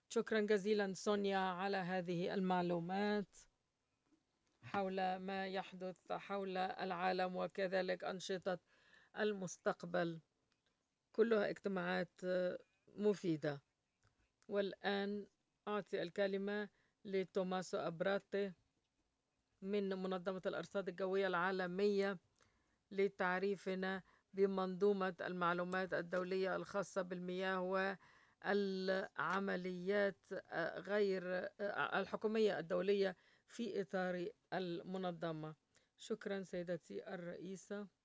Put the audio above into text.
شكرا جزيلا سونيا على هذه المعلومات حول ما يحدث حول العالم وكذلك أنشطة المستقبل، كلها اجتماعات مفيدة. والآن أعطي الكلمة لتوماسو أبراتي من منظمة الأرصاد الجوية العالمية لتعريفنا بمنظومة المعلومات الدولية الخاصة بالمياه والعمليات غير الحكومية الدولية في إطار المنظمة. شكرا سيدتي الرئيسة.